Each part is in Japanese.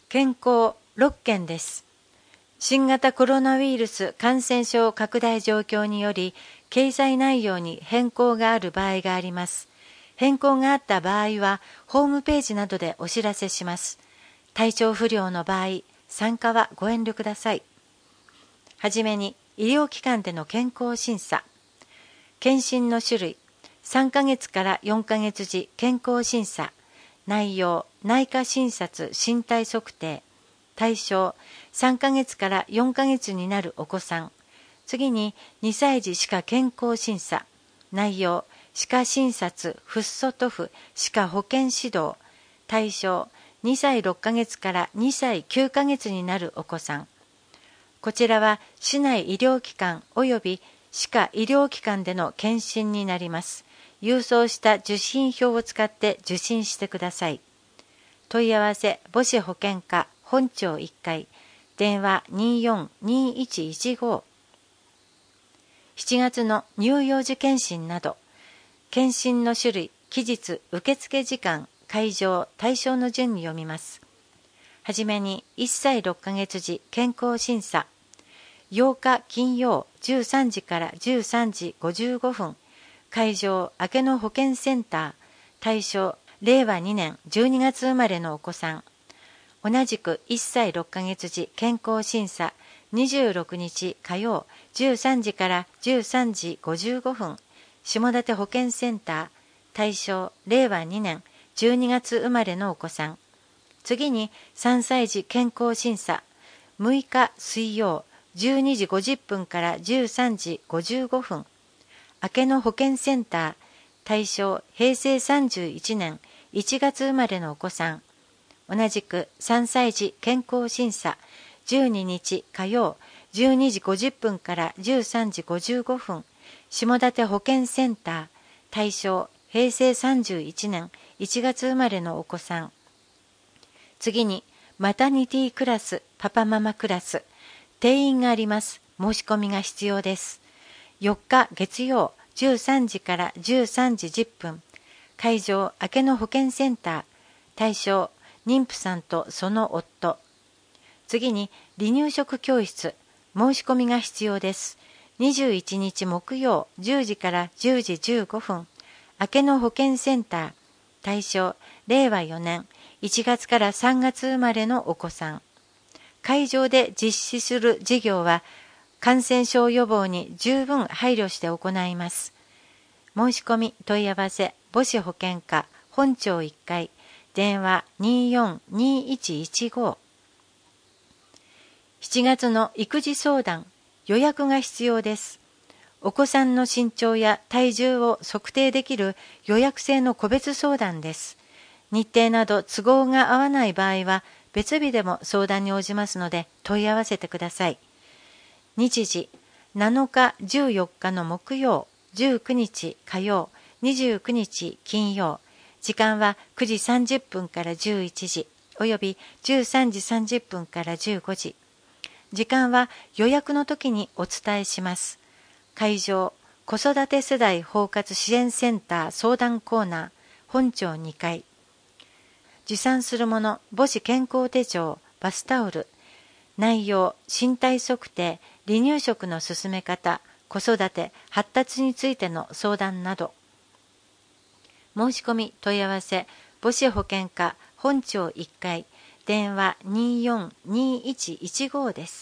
健康6件です。新型コロナウイルス感染症拡大状況により、掲載内容に変更がある場合があります。変更があった場合は、ホームページなどでお知らせします。体調不良の場合、参加はご遠慮ください。はじめに、医療機関での健康審査。検診の種類、3ヶ月から4ヶ月時健康審査。内容、内科診察身体測定。対象、3ヶ月から4ヶ月になるお子さん。次に、2歳児歯科健康審査。内容、歯科診察、フッ素塗布、歯科保健指導。対象、2歳6ヶ月から2歳9ヶ月になるお子さん。こちらは、市内医療機関及び歯科医療機関での検診になります。郵送した受診票を使って受診してください。問い合わせ、母子保健課本庁1階、電話24-2115。7月の乳幼児検診など、検診の種類、期日、受付時間、会場、対象の順に読みます。はじめに、1歳6ヶ月時健康審査。8日金曜13時から13時55分。会場、明けの保健センター。対象、令和2年12月生まれのお子さん。同じく1歳6ヶ月時健康審査。26日火曜13時から13時55分。下館保健センター。対象、令和2年12月生まれのお子さん。次に3歳児健康審査。6日水曜12時50分から13時55分。明けの保健センター。対象、平成31年1月生まれのお子さん。同じく3歳児健康審査。12日火曜12時50分から13時55分。下館保健センター。対象、平成31年1月生まれのお子さん。次に、マタニティクラス、パパママクラス。定員があります。申し込みが必要です。4日月曜13時から13時10分。会場、明けの保健センター。対象、妊婦さんとその夫。次に、離乳食教室。申し込みが必要です。21日木曜10時から10時15分。明けの保健センター。対象、令和4年1月から3月生まれのお子さん。会場で実施する事業は、感染症予防に十分配慮して行います。申し込み問い合わせ、母子保健課本庁1階、電話24-2115。7月の育児相談、予約が必要です。お子さんの身長や体重を測定できる予約制の個別相談です。日程など都合が合わない場合は、別日でも相談に応じますので問い合わせてください。日時、7日14日の木曜、19日火曜、29日金曜。時間は9時30分から11時、および13時30分から15時。時間は予約の時にお伝えします。会場、子育て世代包括支援センター相談コーナー、本庁2階。持参するもの、母子健康手帳、バスタオル。内容、身体測定、離乳食の進め方、子育て、発達についての相談など。申し込み問い合わせ、母子保健課本庁1階、電話24-2115です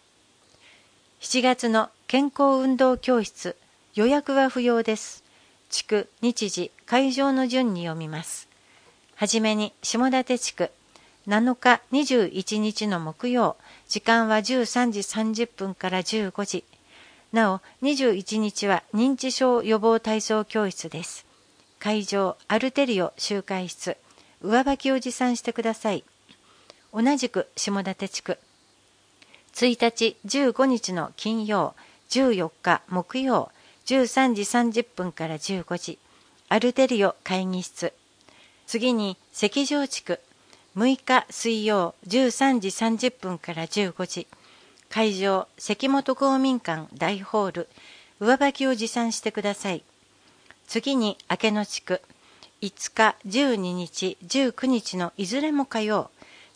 。7月の健康運動教室、予約は不要です。地区、日時、会場の順に読みます。はじめに、下館地区、7日21日の木曜、時間は13時30分から15時。なお、21日は認知症予防体操教室です。会場、アルテリオ集会室、上履きを持参してください。同じく下館地区。1日15日の金曜、14日木曜、13時30分から15時。アルテリオ会議室。次に、関城地区。6日水曜13時30分から15時。会場、関本公民館大ホール。上履きを持参してください。次に、明けの地区。5日、12日、19日のいずれも火曜。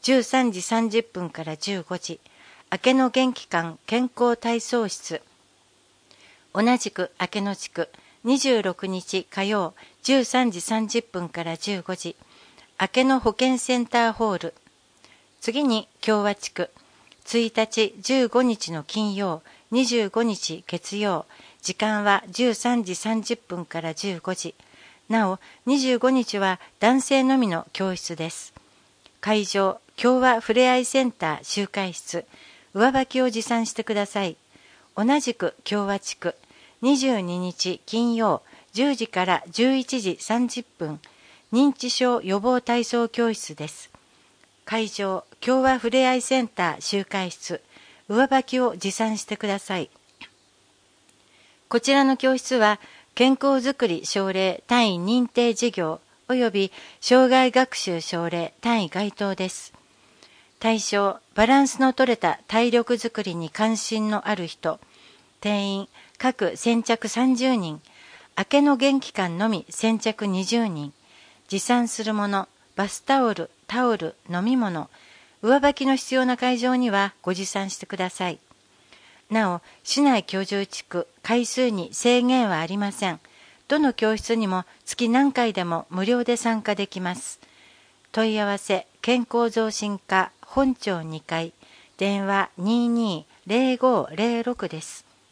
13時30分から15時、明けの元気館健康体操室。同じく明けの地区、26日火曜13時30分から15時、明けの保健センターホール。次に共和地区、1日15日の金曜、25日月曜、時間は13時30分から15時。なお、25日は男性のみの教室です。会場、共和ふれあいセンター集会室、上履きを持参してください。同じく共和地区、22日金曜、10時から11時30分、認知症予防体操教室です。会場、共和ふれあいセンター集会室、上履きを持参してください。こちらの教室は、健康づくり奨励単位認定事業及び障害学習奨励単位該当です。対象、バランスの取れた体力づくりに関心のある人、定員、各先着30人、明けの元気館のみ先着20人、持参するもの、バスタオル、タオル、飲み物、上履きの必要な会場にはご持参してください。なお、市内居住地区、回数に制限はありません。どの教室にも月何回でも無料で参加できます。問い合わせ、健康増進課本町2階、電話22-0506です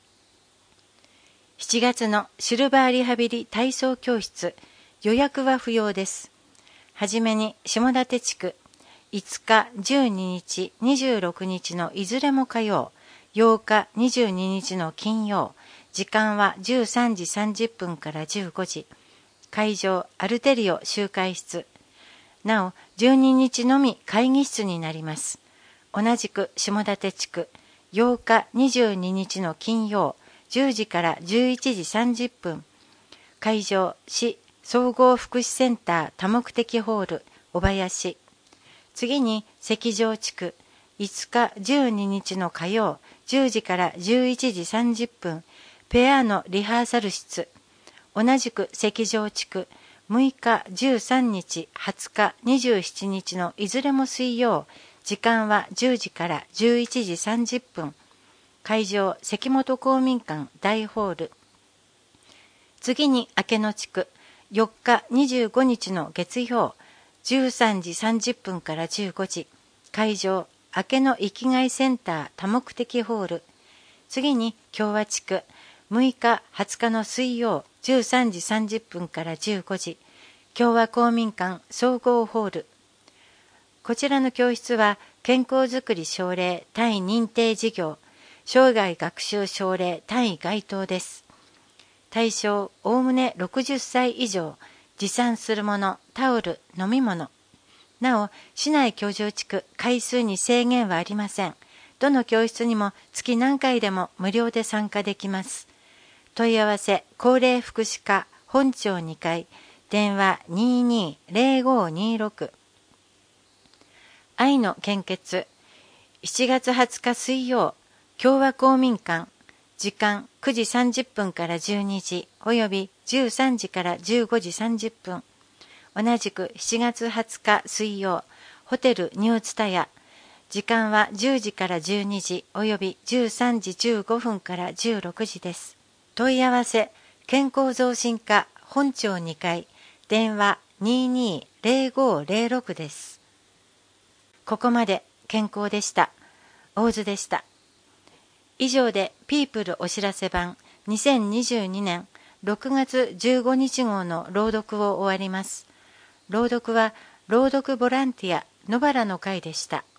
。7月のシルバーリハビリ体操教室、予約は不要です。はじめに下館地区、5日、12日、26日のいずれも火曜、8日、22日の金曜、時間は13時30分から15時、会場、アルテリオ集会室。なお、12日のみ会議室になります。同じく下館地区、8日、22日の金曜、10時から11時30分、会場、市総合福祉センター多目的ホール、小林。次に、石城地区、5日、12日の火曜、10時から11時30分、ペアのリハーサル室。同じく石城地区、6日、13日、20日、27日のいずれも水曜、時間は10時から11時30分。会場、関本公民館大ホール。次に明けの地区、4日、25日の月曜、13時30分から15時。会場、明けの生きがいセンター多目的ホール。次に共和地区、6日、20日の水曜、13時30分から15時。共和公民館総合ホール。こちらの教室は、健康づくり奨励単位認定事業、生涯学習奨励単位該当です。対象、おおむね60歳以上、持参するもの、タオル、飲み物。なお、市内居住地区、回数に制限はありません。どの教室にも月何回でも無料で参加できます。問い合わせ、高齢福祉課本町2階、電話22-0526。愛の献血、7月20日水曜、共和公民館、時間9時30分から12時、および13時から15時30分。同じく7月20日水曜、ホテルニューツタヤ、時間は10時から12時、および13時15分から16時です。問い合わせ、健康増進課本町2階、電話22-0506です。ここまで健康でした。大津でした。以上でピープルお知らせ版2022年6月15日号の朗読を終わります。朗読は朗読ボランティア野原の会でした。